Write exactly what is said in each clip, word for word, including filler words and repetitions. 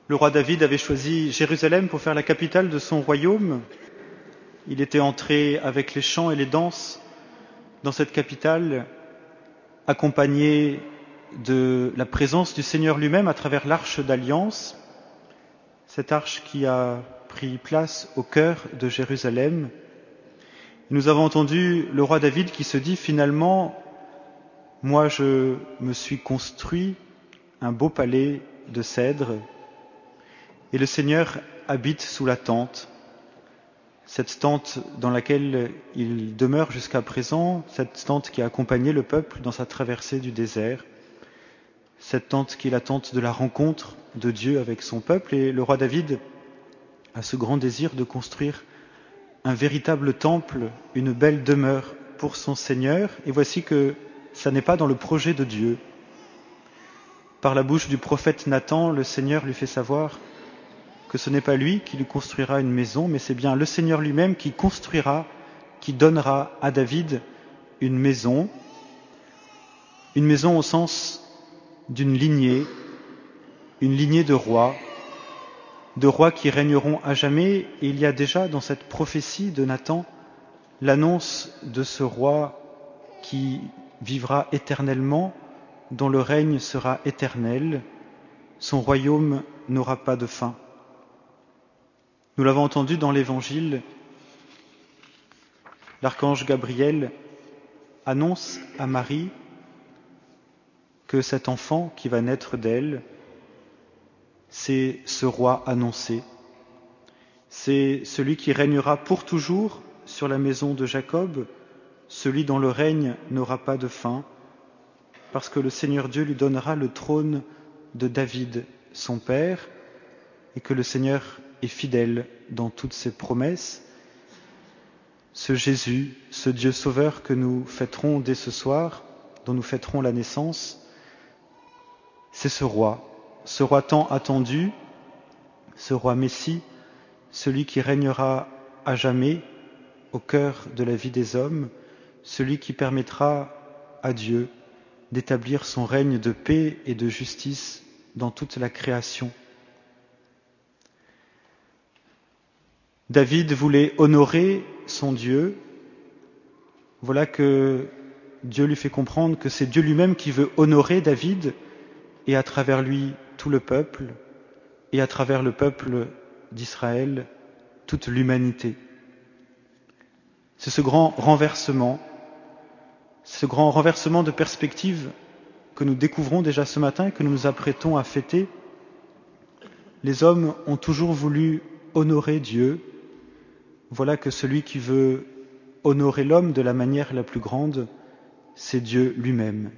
Le roi David avait choisi Jérusalem pour faire la capitale de son royaume. Il était entré avec les chants et les danses dans cette capitale, accompagné de la présence du Seigneur lui-même à travers l'arche d'alliance, cette arche qui a pris place au cœur de Jérusalem. Nous avons entendu le roi David qui se dit finalement, moi je me suis construit un beau palais de cèdre et le Seigneur habite sous la tente, cette tente dans laquelle il demeure jusqu'à présent, cette tente qui a accompagné le peuple dans sa traversée du désert, cette tente qui est la tente de la rencontre de Dieu avec son peuple. Et le roi David a ce grand désir de construire un véritable temple, une belle demeure pour son Seigneur. Et voici que ça n'est pas dans le projet de Dieu. Par la bouche du prophète Nathan, le Seigneur lui fait savoir que ce n'est pas lui qui lui construira une maison, mais c'est bien le Seigneur lui-même qui construira, qui donnera à David une maison, une maison au sens d'une lignée, une lignée de rois, de rois qui régneront à jamais. Et il y a déjà dans cette prophétie de Nathan l'annonce de ce roi qui vivra éternellement, dont le règne sera éternel, son royaume n'aura pas de fin. Nous l'avons entendu dans l'Évangile, l'archange Gabriel annonce à Marie que cet enfant qui va naître d'elle, c'est ce roi annoncé. C'est celui qui régnera pour toujours sur la maison de Jacob, celui dont le règne n'aura pas de fin, parce que le Seigneur Dieu lui donnera le trône de David, son père, et que le Seigneur est fidèle dans toutes ses promesses. Ce Jésus, ce Dieu sauveur que nous fêterons dès ce soir, dont nous fêterons la naissance, c'est ce roi, ce roi tant attendu, ce roi Messie, celui qui régnera à jamais au cœur de la vie des hommes, celui qui permettra à Dieu d'établir son règne de paix et de justice dans toute la création. David voulait honorer son Dieu. Voilà que Dieu lui fait comprendre que c'est Dieu lui-même qui veut honorer David et à travers lui tout le peuple et à travers le peuple d'Israël toute l'humanité. C'est ce grand renversement, ce grand renversement de perspective que nous découvrons déjà ce matin et que nous nous apprêtons à fêter. Les hommes ont toujours voulu honorer Dieu. Voilà que celui qui veut honorer l'homme de la manière la plus grande, c'est Dieu lui-même.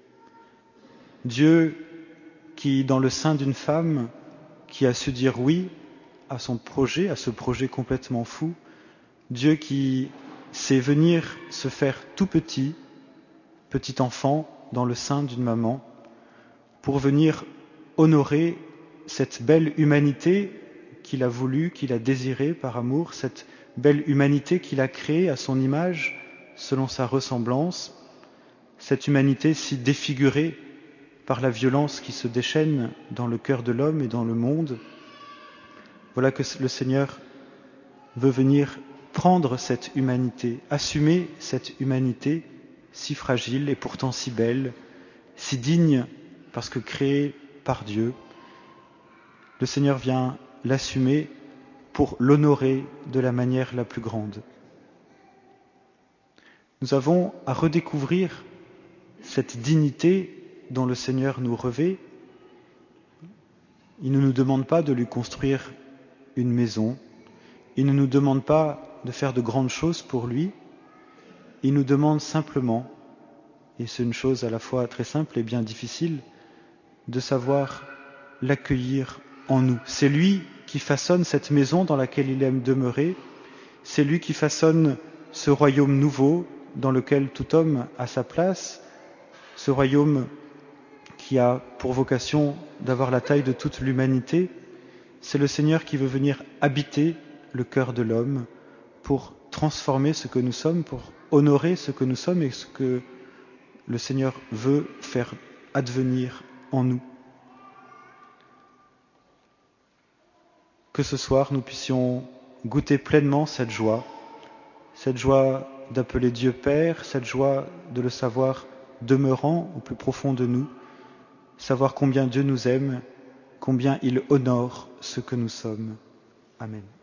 Dieu qui, dans le sein d'une femme, qui a su dire oui à son projet, à ce projet complètement fou, Dieu qui sait venir se faire tout petit, petit enfant, dans le sein d'une maman, pour venir honorer cette belle humanité qu'il a voulu, qu'il a désirée par amour, cette belle humanité qu'il a créée à son image, selon sa ressemblance, cette humanité si défigurée par la violence qui se déchaîne dans le cœur de l'homme et dans le monde. Voilà que le Seigneur veut venir prendre cette humanité, assumer cette humanité si fragile et pourtant si belle, si digne parce que créée par Dieu. Le Seigneur vient l'assumer pour l'honorer de la manière la plus grande. Nous avons à redécouvrir cette dignité dont le Seigneur nous revêt. Il ne nous demande pas de lui construire une maison, il ne nous demande pas de faire de grandes choses pour lui, il nous demande simplement, et c'est une chose à la fois très simple et bien difficile, de savoir l'accueillir en nous. C'est lui qui façonne cette maison dans laquelle il aime demeurer, c'est lui qui façonne ce royaume nouveau dans lequel tout homme a sa place, ce royaume qui a pour vocation d'avoir la taille de toute l'humanité. C'est le Seigneur qui veut venir habiter le cœur de l'homme pour transformer ce que nous sommes, pour honorer ce que nous sommes et ce que le Seigneur veut faire advenir en nous. que ce soir nous puissions goûter pleinement cette joie, cette joie d'appeler Dieu Père, cette joie de le savoir demeurant au plus profond de nous, savoir combien Dieu nous aime, combien il honore ce que nous sommes. Amen.